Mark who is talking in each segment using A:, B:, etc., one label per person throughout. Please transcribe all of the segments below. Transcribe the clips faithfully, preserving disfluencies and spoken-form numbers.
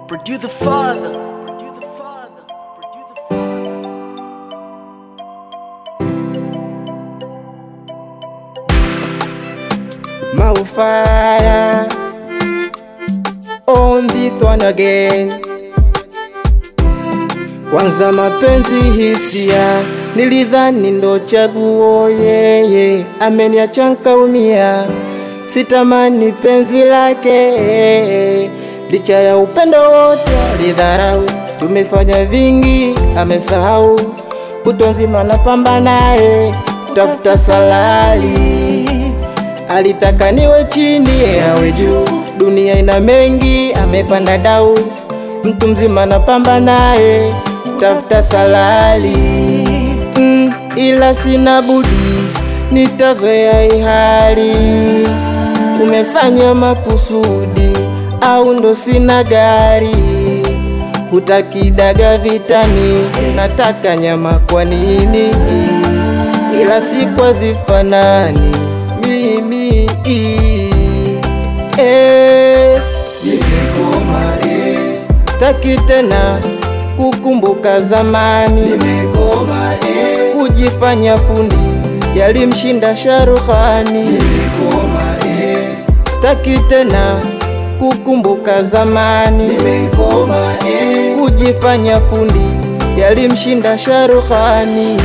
A: Produce the father. Produce the father. Produce the father.
B: Maufaya on this one again. Kwanza mapenzi hisia, nilidhani ndo chaguo yeye, ameniacha nikaumia, sitamani penzi lake. Licha ya upendo wote alidharau, tumefanya vingi amesahau, kutwa nzima napambana naye tafuta salali. Alitaka niwe chini awe juu, dunia ina mengi amepanda dau, mtu mzima napambana naye tafuta salali. mm, Ila sina budi nitazoea hii hali. Umefanya makusudi au ndo sina gari? Hutaki daga vitani, nataka nyama kwa nini? Ila si kwa zifanani mimi eh, nimekoma eh, taki tena kukumbuka zamani. Nimekoma eh, kujifanya fundi yalimshinda Sharukhani. Nimekoma eh, taki tena kukumbuka zamani. Nimekoma eh, kujifanya fundi yalimshinda Sharukhani.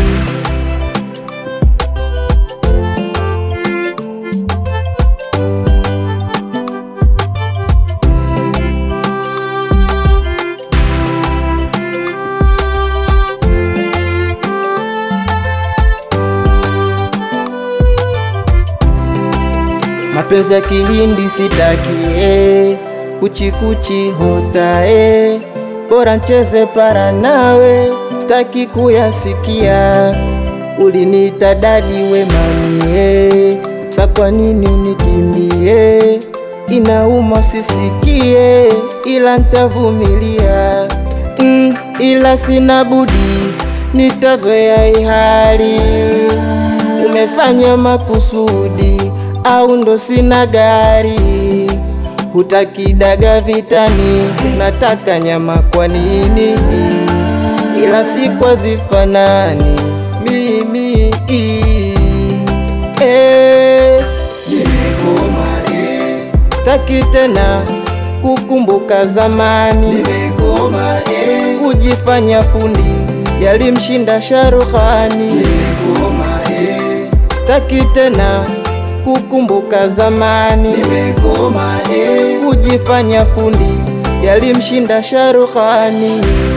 B: Mapenzi ya Kihindi sitaki eh, kuchi kuchi hota eh, bora ncheze para nawe, sitaki kuyasikia. Uliniita dadi we mami eh, sa kwa nini unikimbie? Inauma sisikie, ila nitavumilia. mm, Ila sina budi nitazoea hii hali. Umefanya makusudi au ndo sina gari? Hutaki daga vitani, nataka nyama kwa nini? Ila si kwa zifanani mimi eh, nimekoma eh, sitaki tena kukumbuka zamani. Nimekoma eh, kujifanya fundi yalimshinda Sharukhani. Nimekoma eh, sitaki tena kukumbuka zamani. Nimekoma eh, kujifanya fundi yalimshinda Sharukhani.